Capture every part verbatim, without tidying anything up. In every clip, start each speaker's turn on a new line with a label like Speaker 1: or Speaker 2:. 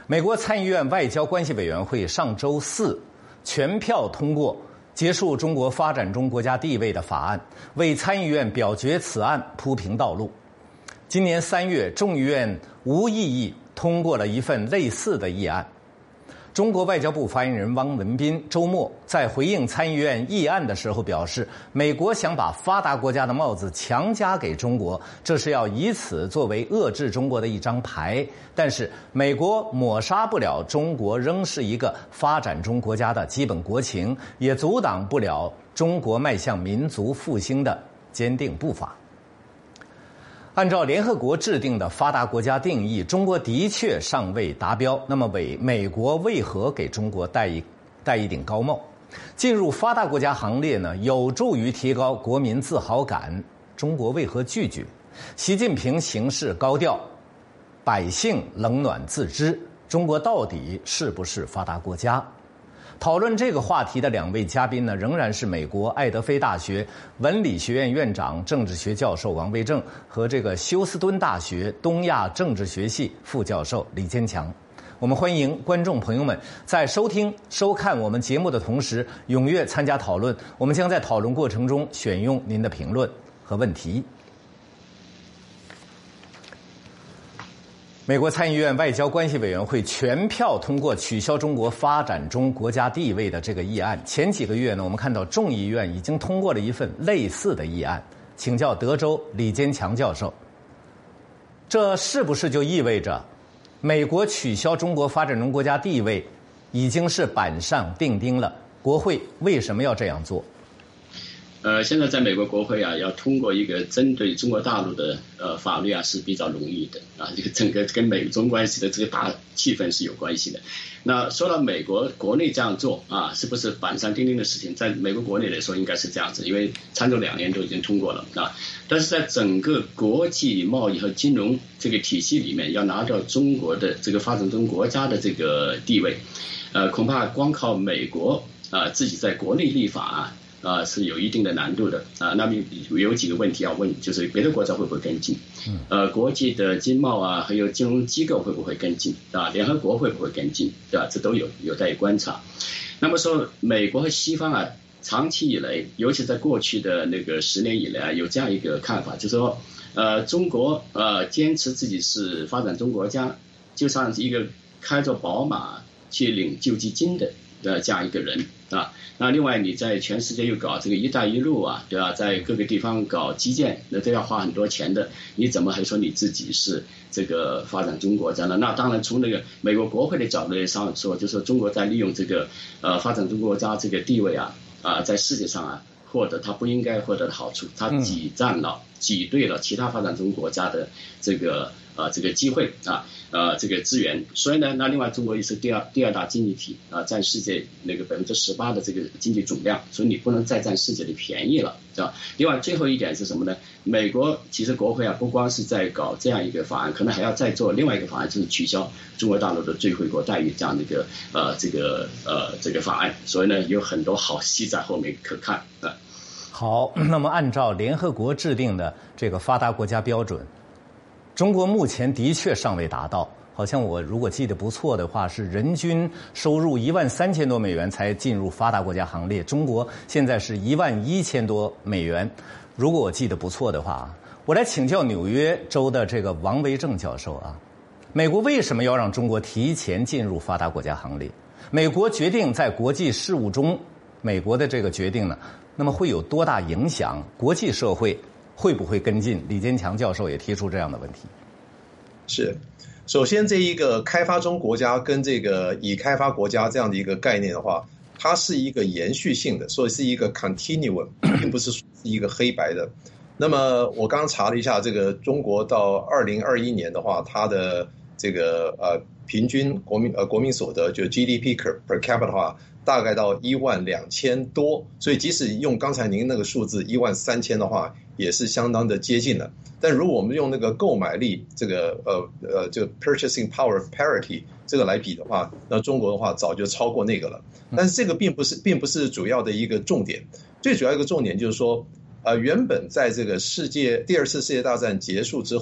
Speaker 1: 美国参议院外交关系委员会上周四全票通过结束中国发展中国家地位的法案，为参议院表决此案铺平道路。今年三月，众议院无异议通过了一份类似的议案。中国外交部发言人汪文斌周末在回应参议院议案的时候表示，美国想把发达国家的帽子强加给中国，这是要以此作为遏制中国的一张牌。但是美国抹杀不了中国仍是一个发展中国家的基本国情，也阻挡不了中国迈向民族复兴的坚定步伐。按照联合国制定的发达国家定义，中国的确尚未达标。那么，为美国为何给中国戴一戴一顶高帽？进入发达国家行列呢，有助于提高国民自豪感。中国为何拒绝？习近平行事高调，百姓冷暖自知。中国到底是不是发达国家？讨论这个话题的两位嘉宾呢，仍然是美国爱德菲大学文理学院院长、政治学教授王维正和这个休斯敦大学东亚政治学系副教授李坚强。我们欢迎观众朋友们在收听、收看我们节目的同时，踊跃参加讨论。我们将在讨论过程中选用您的评论和问题。美国参议院外交关系委员会全票通过取消中国发展中国家地位的这个议案。前几个月呢，我们看到众议院已经通过了一份类似的议案。请教德州李坚强教授，这是不是就意味着美国取消中国发展中国家地位已经是板上钉钉了？国会为什么要这样做？
Speaker 2: 呃，现在在美国国会啊，要通过一个针对中国大陆的呃法律啊，是比较容易的啊。这个整个跟美中关系的这个大气氛是有关系的。那说到美国国内这样做啊，是不是板上钉钉的事情？在美国国内来说，应该是这样子，因为参众两年都已经通过了啊。但是在整个国际贸易和金融这个体系里面，要拿到中国的这个发展中国家的这个地位，呃，恐怕光靠美国啊自己在国内立法啊。啊，是有一定的难度的啊。那么有几个问题要问，就是别的国家会不会跟进？呃，国际的经贸啊，还有金融机构会不会跟进？啊，联合国会不会跟进？对吧？这都有有待观察。那么说，美国和西方啊，长期以来，尤其在过去的那个十年以来，有这样一个看法，就是说，呃，中国呃坚持自己是发展中国家，就像一个开着宝马去领救济金的呃这样一个人。啊，那另外你在全世界又搞这个“一带一路”啊，对吧？在各个地方搞基建，那都要花很多钱的。你怎么还说你自己是这个发展中国家呢？那当然，从那个美国国会的角度上说，就是说中国在利用这个呃发展中国家这个地位啊啊，在世界上啊获得他不应该获得的好处，他挤占了、挤兑了其他发展中国家的这个呃这个机会啊。呃，这个资源，所以呢，那另外中国也是第二第二大经济体啊，占世界那个百分之十八的这个经济总量，所以你不能再占世界的便宜了，是吧？另外最后一点是什么呢？美国其实国会啊，不光是在搞这样一个法案，可能还要再做另外一个法案，就是取消中国大陆的最惠国待遇这样的一个呃这个呃这个法案，所以呢，有很多好戏在后面可看啊。
Speaker 1: 好，那么按照联合国制定的这个发达国家标准，中国目前的确尚未达到，好像我如果记得不错的话，是人均收入一万三千多美元才进入发达国家行列。中国现在是一万一千多美元，如果我记得不错的话，我来请教纽约州的这个王维正教授啊，美国为什么要让中国提前进入发达国家行列？美国决定在国际事务中，美国的这个决定呢，那么会有多大影响？国际社会会不会跟进？李坚强教授也提出这样的问题。
Speaker 3: 是，首先这一个开发中国家跟这个已开发国家这样的一个概念的话，它是一个延续性的，所以是一个 continuum， 并不是是一个黑白的。那么我刚刚查了一下，这个中国到二零二一年的话，它的这个呃平均国民呃国民所得就 G D P per per capita 的话，大概到一万两千多，所以即使用刚才您那个数字一万三千的话，也是相当的接近了。但如果我们用那个购买力这个呃呃这个 purchasing power parity 这个来比的话，那中国的话早就超过那个了。但是这个并不是并不是主要的一个重点，最主要一个重点就是说，呃，原本在这个世界第二次世界大战结束之后，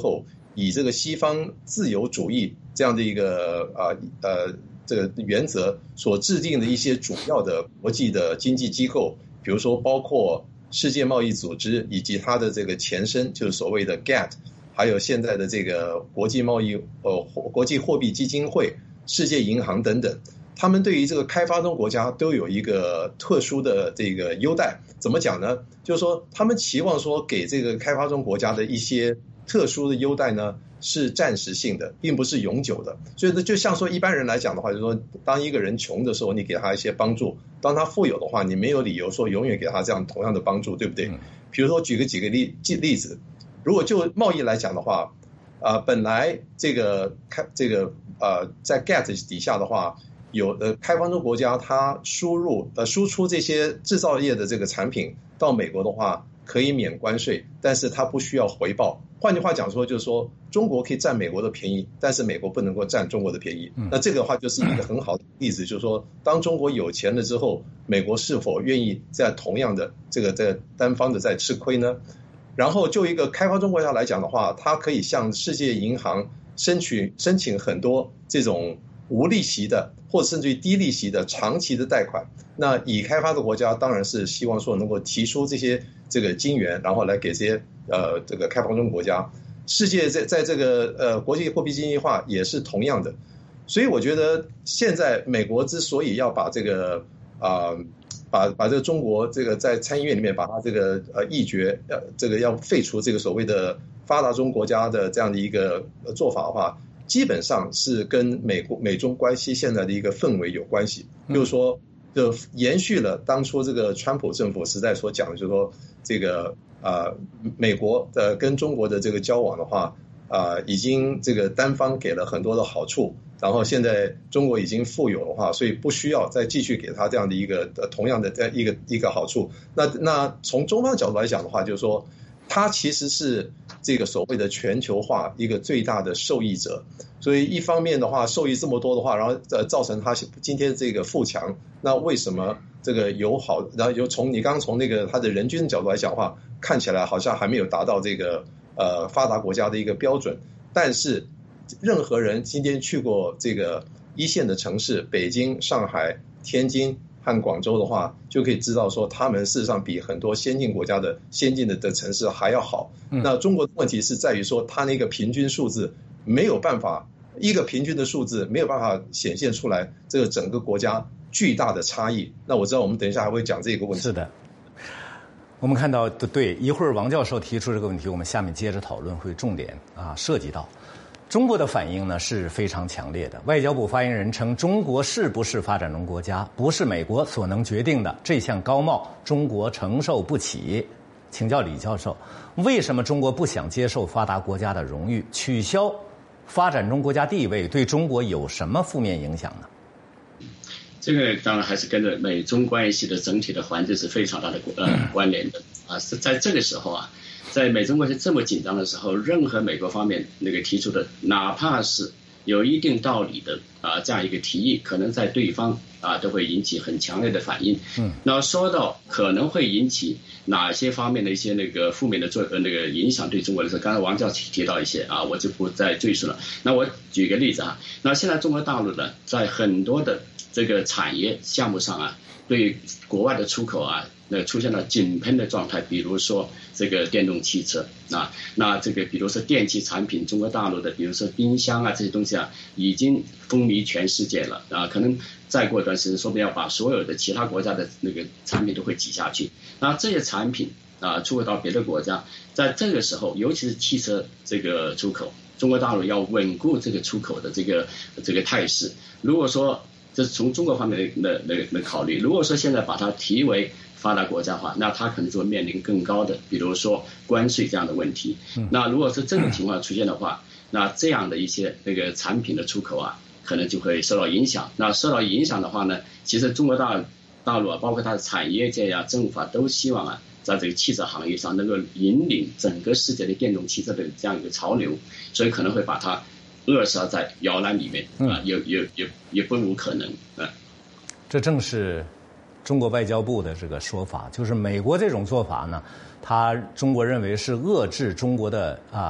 Speaker 3: 以这个西方自由主义这样的一个啊 呃, 呃这个原则所制定的一些主要的国际的经济机构，比如说包括世界贸易组织以及它的这个前身就是所谓的 G A T T， 还有现在的这个国际贸易呃国际货币基金会、世界银行等等，他们对于这个开发中国家都有一个特殊的这个优待。怎么讲呢？就是说他们期望说给这个开发中国家的一些特殊的优待呢是暂时性的，并不是永久的。所以呢，就像说一般人来讲的话，就是说当一个人穷的时候，你给他一些帮助；当他富有的话，你没有理由说永远给他这样同样的帮助，对不对？比如说举个几个例例子，如果就贸易来讲的话，啊、呃，本来这个开这个呃在 G A T T 底下的话，有的开发中国家它输入呃输出这些制造业的这个产品到美国的话，可以免关税，但是它不需要回报。换句话讲说，就是说中国可以占美国的便宜，但是美国不能够占中国的便宜。那这个的话就是一个很好的例子，就是说当中国有钱了之后，美国是否愿意在同样的这个在单方的在吃亏呢？然后就一个开发中国家来讲的话，它可以向世界银行申请申请很多这种无利息的或甚至于低利息的长期的贷款。那已开发的国家当然是希望说能够提出这些这个金元，然后来给这些呃这个开发中国家。世界在在这个呃国际货币经济化也是同样的。所以我觉得现在美国之所以要把这个啊、呃、把把这个中国这个在参议院里面把它这个呃议决呃这个要废除这个所谓的发达中国家的这样的一个做法的话，基本上是跟美国美中关系现在的一个氛围有关系。就是说就延续了当初这个川普政府时代所讲的，就是说这个呃美国的跟中国的这个交往的话啊、呃、已经这个单方给了很多的好处，然后现在中国已经富有的话，所以不需要再继续给他这样的一个呃同样的一个一个好处。那那从中方角度来讲的话，就是说它其实是这个所谓的全球化一个最大的受益者。所以一方面的话受益这么多的话，然后呃造成它今天这个富强，那为什么这个有好，然后有从你刚刚从那个它的人均角度来讲的话，看起来好像还没有达到这个呃发达国家的一个标准。但是任何人今天去过这个一线的城市，北京、上海、天津和广州的话，就可以知道说他们事实上比很多先进国家的先进的的城市还要好。那中国的问题是在于说它那个平均数字没有办法，一个平均的数字没有办法显现出来这个整个国家巨大的差异。那我知道我们等一下还会讲这个问题。
Speaker 1: 是的，我们看到对，一会儿王教授提出这个问题，我们下面接着讨论，会重点啊涉及到中国的反应呢是非常强烈的。外交部发言人称，中国是不是发展中国家不是美国所能决定的，这项高帽中国承受不起。请教李教授，为什么中国不想接受发达国家的荣誉，取消发展中国家地位，对中国有什么负面影响呢？
Speaker 2: 这个当然还是跟着美中关系的整体的环境是非常大的呃关联的啊。是在这个时候啊，在美中关系这么紧张的时候，任何美国方面那个提出的，哪怕是有一定道理的啊这样一个提议，可能在对方啊都会引起很强烈的反应。嗯，那说到可能会引起哪些方面的一些那个负面的作呃那个影响对中国的时候，刚才王教授提到一些啊，我就不再赘述了。那我举个例子啊，那现在中国大陆呢，在很多的这个产业项目上啊，对国外的出口啊，那出现了井喷的状态。比如说这个电动汽车啊，那这个比如说电器产品，中国大陆的比如说冰箱啊这些东西啊，已经风靡全世界了啊，可能再过一段时间，说不定要把所有的其他国家的那个产品都会挤下去。那这些产品啊出口到别的国家，在这个时候，尤其是汽车这个出口，中国大陆要稳固这个出口的这个这个态势。如果说这是从中国方面的的的考虑，如果说现在把它提为发达国家化，那它可能就会面临更高的，比如说关税这样的问题。那如果是这种情况出现的话，那这样的一些那个产品的出口啊，可能就会受到影响。那受到影响的话呢，其实中国大大陆啊，包括它的产业界呀、啊、政府啊，都希望啊，在这个汽车行业上能够引领整个世界的电动汽车的这样一个潮流，所以可能会把它扼杀在摇篮里面啊，也也也也不无可能啊。
Speaker 1: 这正是中国外交部的这个说法，就是美国这种做法呢，他中国认为是遏制中国的啊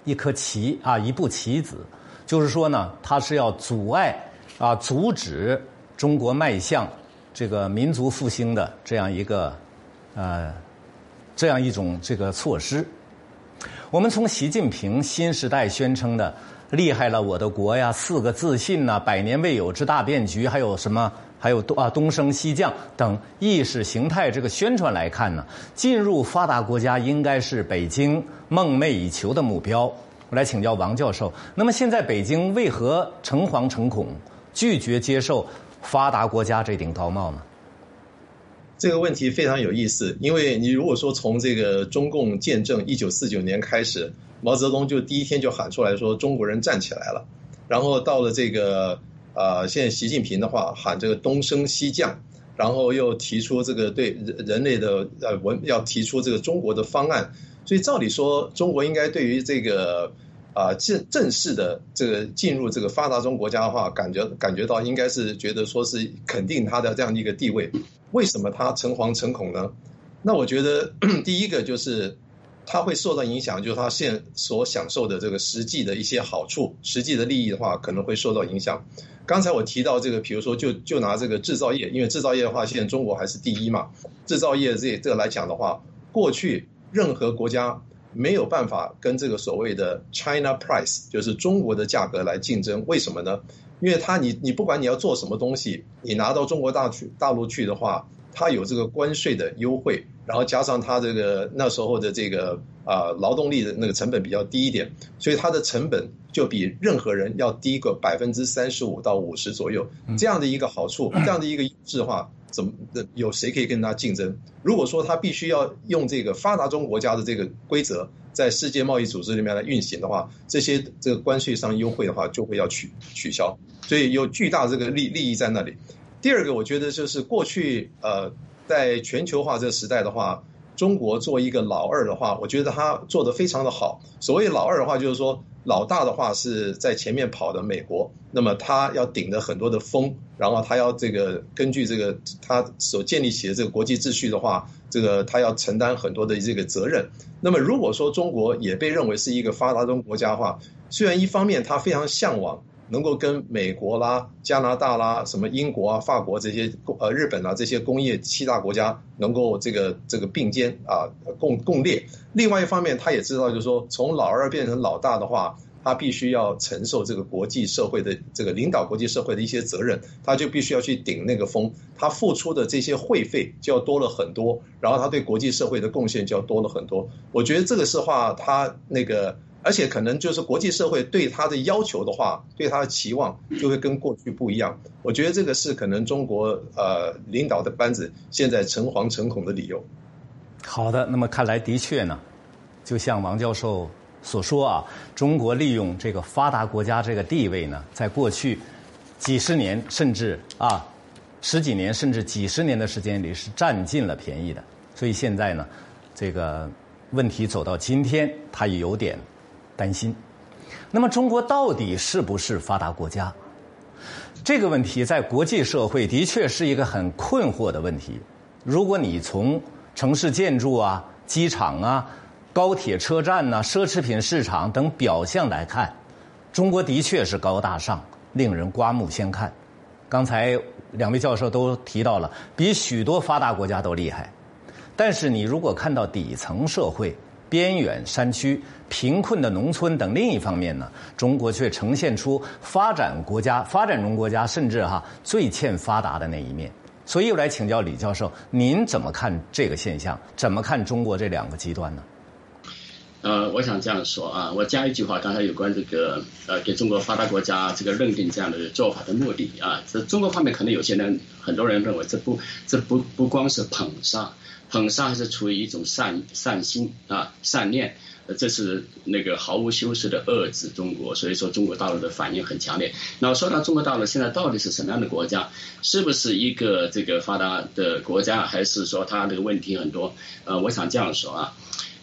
Speaker 1: 一颗棋啊，一步棋子，就是说呢，它是要阻碍啊，阻止中国迈向这个民族复兴的这样一个呃这样一种这个措施。我们从习近平新时代宣称的厉害了我的国呀，四个自信呐，百年未有之大变局，还有什么？还有啊，东升西降等意识形态这个宣传来看呢，进入发达国家应该是北京梦寐以求的目标。我来请教王教授，那么现在北京为何诚惶诚恐，拒绝接受发达国家这顶高帽呢？
Speaker 3: 这个问题非常有意思，因为你如果说从这个中共建政一九四九年开始，毛泽东就第一天就喊出来说中国人站起来了，然后到了这个呃，现在习近平的话喊这个东升西降，然后又提出这个对人类的呃文要提出这个中国的方案，所以照理说中国应该对于这个啊正正式的这个进入这个发达中国家的话，感觉感觉到应该是觉得说是肯定他的这样的一个地位。为什么他诚惶诚恐呢？那我觉得第一个就是他会受到影响，就是他现所享受的这个实际的一些好处、实际的利益的话，可能会受到影响。刚才我提到这个，比如说就就拿这个制造业，因为制造业的话，现在中国还是第一嘛。制造业这这个来讲的话，过去任何国家没有办法跟这个所谓的 China price， 就是中国的价格来竞争。为什么呢？因为它你你不管你要做什么东西，你拿到中国大去大陆去的话，它有这个关税的优惠，然后加上它这个那时候的这个啊、呃、劳动力的那个成本比较低一点，所以它的成本就比任何人要低个百分之三十五到五十左右。这样的一个好处，这样的一个优势的话，怎么有谁可以跟它竞争？如果说它必须要用这个发达中国家的这个规则在世界贸易组织里面来运行的话，这些这个关税上优惠的话就会要取取消，所以有巨大这个利利益在那里。第二个，我觉得就是过去呃，在全球化这个时代的话，中国作为一个老二的话，我觉得他做得非常的好。所谓老二的话，就是说老大的话是在前面跑的美国，那么他要顶着很多的风，然后他要这个根据这个他所建立起的这个国际秩序的话，这个他要承担很多的这个责任。那么如果说中国也被认为是一个发达中国家的话，虽然一方面他非常向往能够跟美国啦、加拿大啦、什么英国啊、法国这些呃日本啊这些工业七大国家能够这个这个并肩啊共共列。另外一方面，他也知道就是说，从老二变成老大的话，他必须要承受这个国际社会的这个领导国际社会的一些责任，他就必须要去顶那个风，他付出的这些会费就要多了很多，然后他对国际社会的贡献就要多了很多。我觉得这个是话他那个。而且可能就是国际社会对他的要求的话，对他的期望就会跟过去不一样。我觉得这个是可能中国呃领导的班子现在诚惶诚恐的理由。
Speaker 1: 好的，那么看来的确呢，就像王教授所说啊，中国利用这个发达国家这个地位呢，在过去几十年甚至啊十几年甚至几十年的时间里是占尽了便宜的。所以现在呢，这个问题走到今天，他也有点担心。那么中国到底是不是发达国家？这个问题在国际社会的确是一个很困惑的问题。如果你从城市建筑啊、机场啊、高铁车站啊、奢侈品市场等表象来看，中国的确是高大上，令人刮目相看。刚才两位教授都提到了，比许多发达国家都厉害。但是你如果看到底层社会、边远山区、贫困的农村等另一方面呢，中国却呈现出发展国家、发展中国家甚至哈最欠发达的那一面。所以我来请教李教授，您怎么看这个现象？怎么看中国这两个极端呢？
Speaker 2: 呃，我想这样说啊，我加一句话，刚才有关这个呃，给中国发达国家这个认定这样的做法的目的啊，这中国方面可能有些人很多人认为这不这不不光是捧杀，捧杀还是出于一种善善心啊善念。这是那个毫无修饰的遏制中国，所以说中国大陆的反应很强烈。那说到中国大陆现在到底是什么样的国家，是不是一个这个发达的国家，还是说它这个问题很多？呃，我想这样说啊，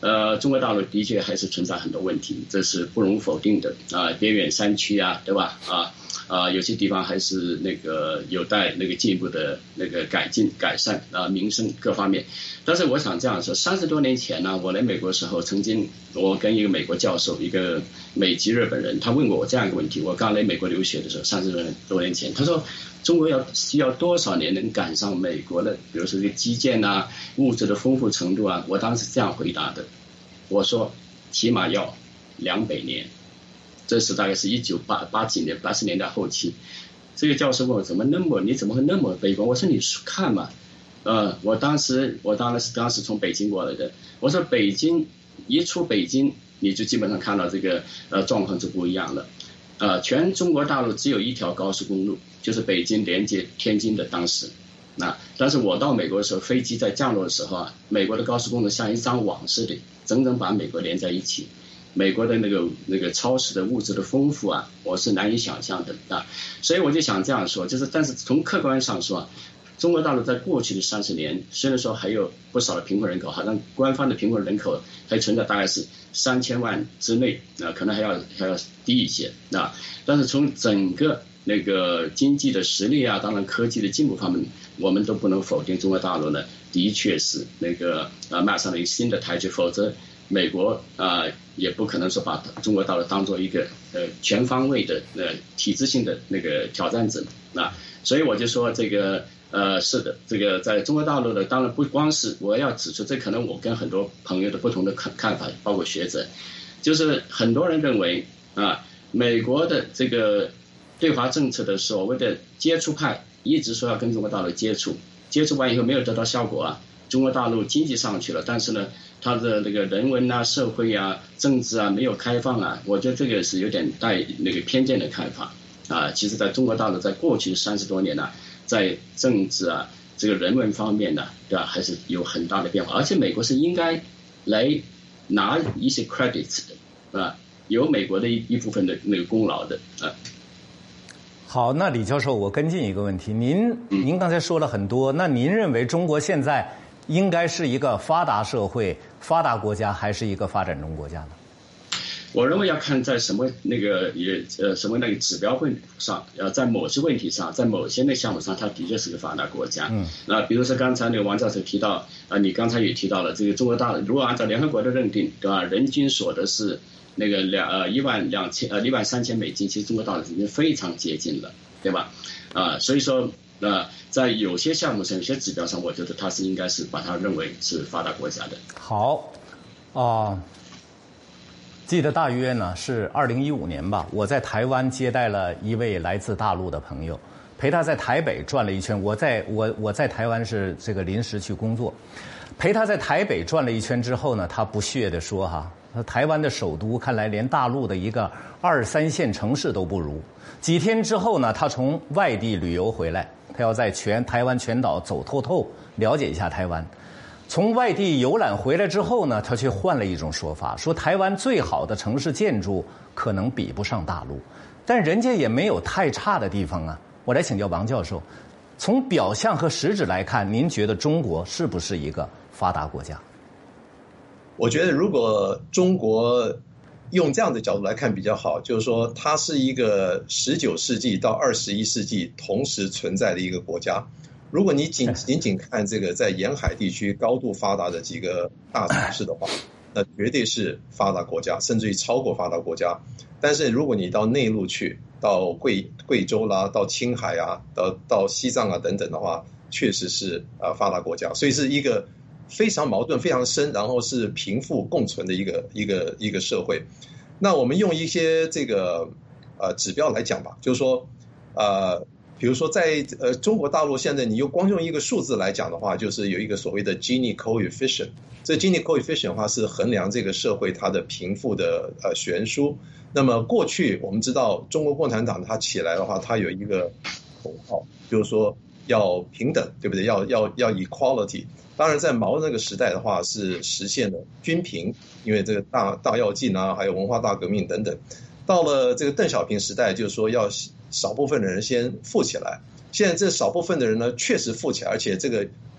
Speaker 2: 呃，中国大陆的确还是存在很多问题，这是不容否定的啊、呃，边远山区啊，对吧？啊啊、呃，有些地方还是那个有待那个进一步的那个改进改善啊、呃，民生各方面。但是我想这样说，三十多年前呢，我来美国的时候，曾经我跟一个美国教授，一个美籍日本人，他问过我这样一个问题：我刚来美国留学的时候，三十多年前，他说中国要需要多少年能赶上美国的，比如说这个基建啊、物质的丰富程度啊？我当时这样回答的。我说起码要两百年，这是大概是一九八八几年八十年代后期。这个教授问我怎么那么你怎么会那么悲观？我说你看嘛，呃，我当时我当然是当时从北京过来的。我说北京一出北京，你就基本上看到这个呃状况就不一样了。呃，全中国大陆只有一条高速公路，就是北京连接天津的当时。那但是我到美国的时候，飞机在降落的时候啊，美国的高速公路像一张网似的，整整把美国连在一起。美国的那个那个超市的物质的丰富啊，我是难以想象的啊。所以我就想这样说，就是但是从客观上说啊，中国大陆在过去的三十年，虽然说还有不少的贫困人口，好像官方的贫困人口还存在大概是三千万之内啊，可能还要还要低一些啊。但是从整个那个经济的实力啊，当然科技的进步方面，我们都不能否定中国大陆呢，的确是那个啊迈上了一个新的台阶，否则美国啊、呃、也不可能说把中国大陆当做一个呃全方位的呃体制性的那个挑战者啊，所以我就说这个呃是的，这个在中国大陆的当然不光是我要指出，这可能我跟很多朋友的不同的看看法，包括学者，就是很多人认为啊美国的这个对华政策的所谓的接触派一直说要跟中国大陆接触，接触完以后没有得到效果啊，中国大陆经济上去了，但是呢，它的那个人文啊、社会啊、政治啊没有开放啊，我觉得这个是有点带那个偏见的看法啊。其实，在中国大陆在过去三十多年呢、啊，在政治啊、这个人文方面呢、啊，对吧，还是有很大的变化，而且美国是应该来拿一些 credits 的啊，有美国的一一部分的那个功劳的啊。
Speaker 1: 好，那李教授，我跟进一个问题，您您刚才说了很多，那您认为中国现在应该是一个发达社会、发达国家，还是一个发展中国家呢？
Speaker 2: 我认为要看在什么那个也呃什么那个指标问上，呃，在某些问题上，在某些那个项目上，它的确是个发达国家。嗯，那比如说刚才那个王教授提到，啊、呃，你刚才也提到了这个中国大陆，如果按照联合国的认定，对吧？人均所得是那个两呃一万两千呃一万三千美金，其实中国大陆已经非常接近了，对吧？啊、呃，所以说呃，在有些项目上、有些指标上，我觉得它是应该是把它认为是发达国家的。
Speaker 1: 好，啊、呃。记得大约呢是二零一五年吧，我在台湾接待了一位来自大陆的朋友，陪他在台北转了一圈。我在我我在台湾是这个临时去工作，陪他在台北转了一圈之后呢，他不屑地说哈，台湾的首都看来连大陆的一个二三线城市都不如。几天之后呢，他从外地旅游回来，他要在全台湾全岛走透透，了解一下台湾。从外地游览回来之后呢，他却换了一种说法，说台湾最好的城市建筑可能比不上大陆，但人家也没有太差的地方啊。我来请教王教授，从表象和实质来看，您觉得中国是不是一个发达国家？
Speaker 3: 我觉得如果中国用这样的角度来看比较好，就是说它是一个十九世纪到二十一世纪同时存在的一个国家。如果你仅仅仅看这个在沿海地区高度发达的几个大城市的话，那绝对是发达国家，甚至于超过发达国家。但是如果你到内陆去，到贵贵州啦，到青海啊，到到西藏啊等等的话，确实是啊发达国家。所以是一个非常矛盾、非常深，然后是贫富共存的一个一个一个社会。那我们用一些这个呃指标来讲吧，就是说呃。比如说在呃中国大陆现在你又光用一个数字来讲的话，就是有一个所谓的 Gini coefficient。这 Gini coefficient 的话是衡量这个社会它的贫富的呃悬殊。那么过去我们知道中国共产党它起来的话，它有一个口号，就是说要平等，对不对？要要要 equality。当然在毛那个时代的话是实现了均贫，因为这个大大跃进啊，还有文化大革命等等。到了这个邓小平时代，就是说要少部分的人先富起来。现在这少部分的人呢，确实富起来，而且这个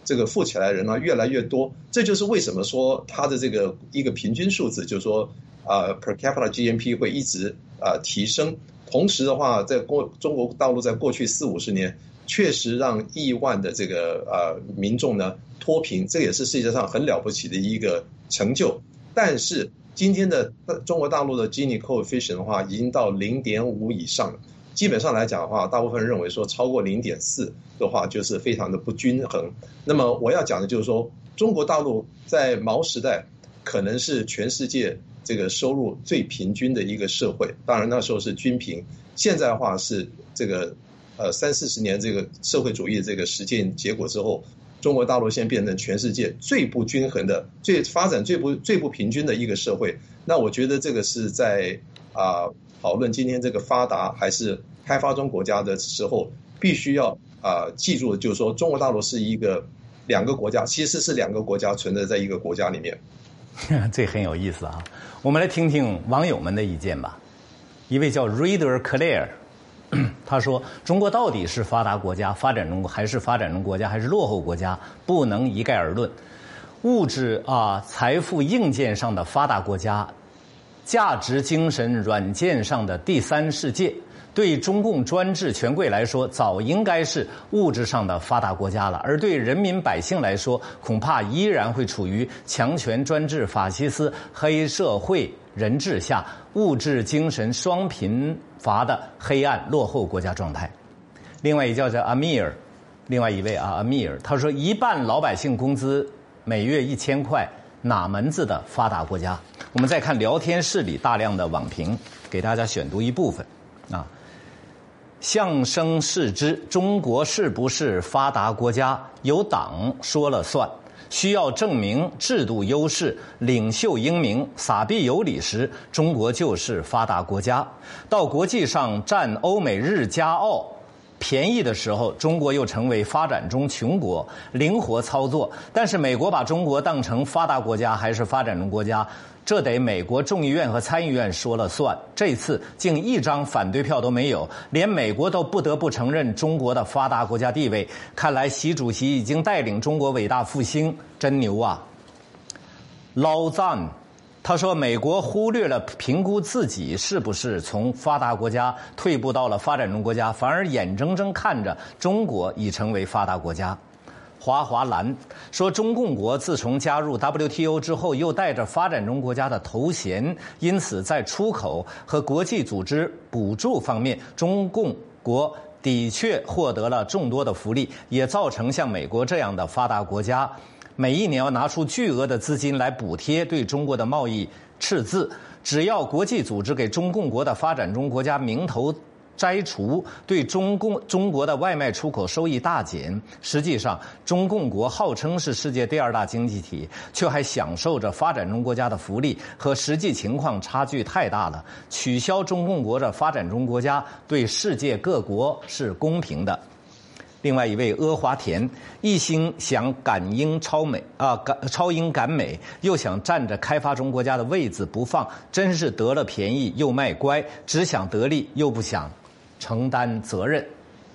Speaker 3: 这个富起来的人呢越来越多，这就是为什么说它的这个一个平均数字，就是说啊、呃、per capita G N P 会一直啊、呃、提升。同时的话，在过中国大陆在过去四五十年，确实让亿万的这个呃民众呢脱贫，这也是世界上很了不起的一个成就。但是今天的中国大陆的 Gini coefficient 的话，已经到零点五以上了。基本上来讲的话，大部分人认为说超过零点四的话，就是非常的不均衡。那么我要讲的就是说，中国大陆在毛时代可能是全世界这个收入最平均的一个社会，当然那时候是均贫。现在的话是这个呃三四十年这个社会主义的这个实践结果之后，中国大陆现在变成全世界最不均衡的、最发展最不最不平均的一个社会。那我觉得这个是在啊。呃讨论今天这个发达还是开发中国家的时候，必须要啊、呃、记住的就是说，中国大陆是一个两个国家，其实是两个国家存在在一个国家里面。
Speaker 1: 这很有意思啊！我们来听听网友们的意见吧。一位叫 Reader Claire， 他说：“中国到底是发达国家、发展中国还是发展中国家还是落后国家？不能一概而论。物质啊、财富硬件上的发达国家。”价值精神软件上的第三世界，对中共专制权贵来说，早应该是物质上的发达国家了；而对人民百姓来说，恐怕依然会处于强权专制、法西斯黑社会人治下物质精神双贫乏的黑暗落后国家状态。另外一叫做阿米尔，另外一位啊阿米尔，他说一半老百姓工资每月一千块。哪门子的发达国家？我们再看聊天室里大量的网评，给大家选读一部分啊。相声视之，中国是不是发达国家，由党说了算。需要证明制度优势、领袖英明、撒币有理时，中国就是发达国家。到国际上占欧美日加澳便宜的时候，中国又成为发展中穷国，灵活操作。但是美国把中国当成发达国家还是发展中国家，这得美国众议院和参议院说了算。这次竟一张反对票都没有，连美国都不得不承认中国的发达国家地位。看来习主席已经带领中国伟大复兴，真牛啊！捞赞。他说美国忽略了评估自己是不是从发达国家退步到了发展中国家，反而眼睁睁看着中国已成为发达国家。华华兰说中共国自从加入 W T O 之后，又带着发展中国家的头衔，因此在出口和国际组织补助方面，中共国的确获得了众多的福利，也造成像美国这样的发达国家每一年要拿出巨额的资金来补贴对中国的贸易赤字。只要国际组织给中共国的发展中国家名头摘除，对中共中国的外卖出口收益大减。实际上，中共国号称是世界第二大经济体，却还享受着发展中国家的福利，和实际情况差距太大了。取消中共国的发展中国家，对世界各国是公平的。另外一位阿华田一心想赶英超美啊，赶超英赶美，又想占着开发中国家的位子不放，真是得了便宜又卖乖，只想得利又不想承担责任。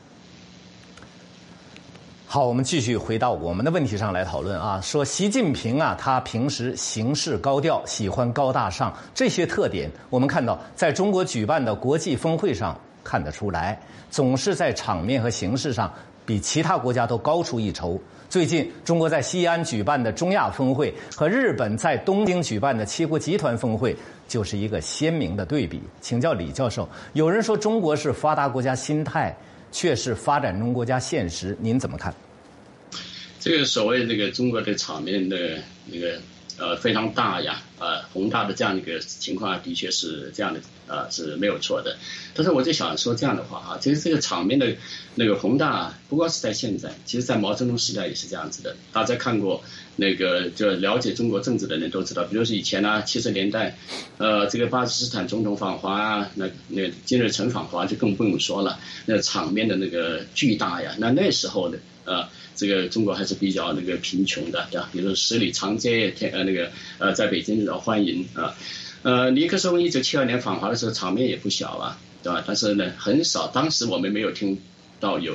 Speaker 1: 好，我们继续回到我们的问题上来讨论啊。说习近平啊，他平时行事高调，喜欢高大上，这些特点我们看到在中国举办的国际峰会上看得出来，总是在场面和形式上比其他国家都高出一筹。最近中国在西安举办的中亚峰会和日本在东京举办的七国集团峰会就是一个鲜明的对比。请教李教授，有人说中国是发达国家心态，却是发展中国家现实，您怎么看？
Speaker 2: 这个所谓这个中国的场面的那个呃非常大呀，呃宏大的这样一个情况，的确是这样的，呃是没有错的。但是我就想说这样的话啊，其实这个场面的那个宏大，不光是在现在，其实在毛泽东时代也是这样子的。大家看过那个就了解中国政治的人都知道，比如说以前呢、啊，七十年代，呃这个巴基斯坦总统访华啊，那那个金日成访华就更不用说了，那场面的那个巨大呀，那那时候的呃。这个中国还是比较那个贫穷的，对吧？比如说十里长街，天呃那个呃在北京的欢迎啊，呃尼克松一九七二年访华的时候场面也不小啊，对吧？但是呢很少，当时我们没有听到有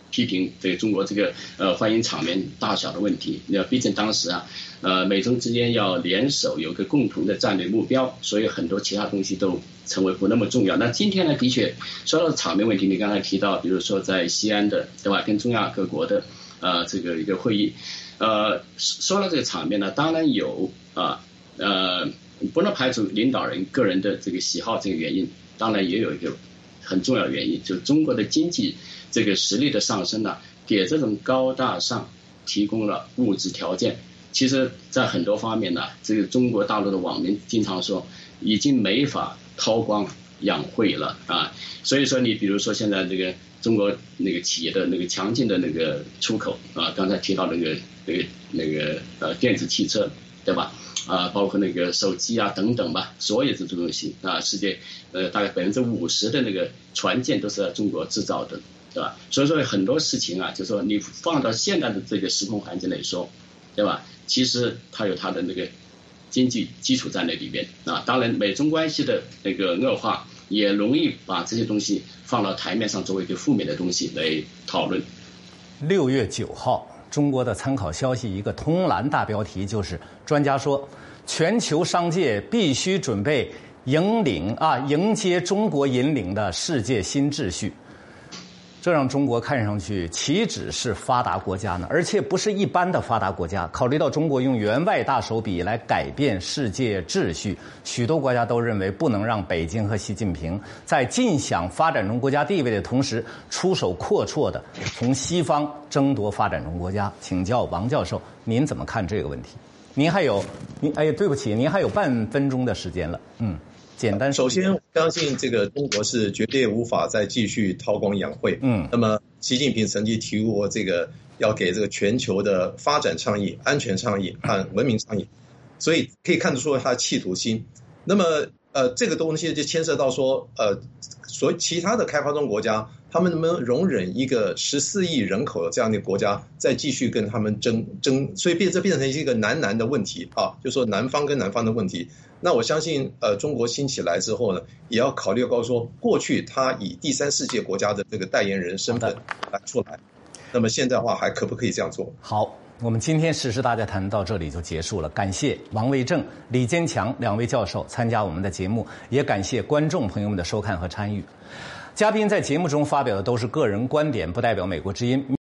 Speaker 2: 批评这个中国这个呃欢迎场面大小的问题。那毕竟当时啊，呃美中之间要联手，有个共同的战略目标，所以很多其他东西都成为不那么重要。那今天呢，的确说到场面问题，你刚才提到，比如说在西安的，对吧？跟中亚各国的呃这个一个会议，呃说到这个场面呢，当然有啊呃不能排除领导人个人的这个喜好这个原因，当然也有一个很重要的原因，就是中国的经济这个实力的上升呢，给这种高大上提供了物质条件。其实在很多方面呢，这个中国大陆的网民经常说，已经没法韬光养晦了啊。所以说你比如说现在这个中国那个企业的那个强劲的那个出口啊，刚才提到那个那个那个呃电子汽车，对吧？啊，包括那个手机啊等等吧，所有这种东西啊，世界呃大概百分之五十的那个船舰都是在中国制造的，对吧？所以说很多事情啊，就是说你放到现在的这个时空环境来说，对吧？其实它有它的那个经济基础在那里边啊。当然，美中关系的那个恶化也容易把这些东西放到台面上，作为一个负面的东西来讨论。
Speaker 1: 六月九号。中国的参考消息一个通栏大标题就是专家说，全球商界必须准备引领啊迎接中国引领的世界新秩序。这让中国看上去岂止是发达国家呢，而且不是一般的发达国家。考虑到中国用员外大手笔来改变世界秩序，许多国家都认为不能让北京和习近平在尽享发展中国家地位的同时，出手阔绰的从西方争夺发展中国家。请教王教授，您怎么看这个问题？您还有，您哎，对不起，您还有半分钟的时间了，嗯。简单，
Speaker 3: 首先我相信这个中国是绝对无法再继续韬光养晦。嗯，那么习近平曾经提过这个要给这个全球的发展倡议、安全倡议和文明倡议，所以可以看得出他的企图心。那么呃，这个东西就牵涉到说呃，所其他的开发中国家，他们能不能容忍一个十四亿人口的这样的国家再继续跟他们争争，所以变这变成一个南南的问题啊，就说南方跟南方的问题。那我相信，呃，中国兴起来之后呢，也要考虑到说，过去他以第三世界国家的这个代言人身份来出来，那么现在的话还可不可以这样做？
Speaker 1: 好，我们今天时事大家谈到这里就结束了。感谢王卫正、李坚强两位教授参加我们的节目，也感谢观众朋友们的收看和参与。嘉宾在节目中发表的都是个人观点，不代表美国之音。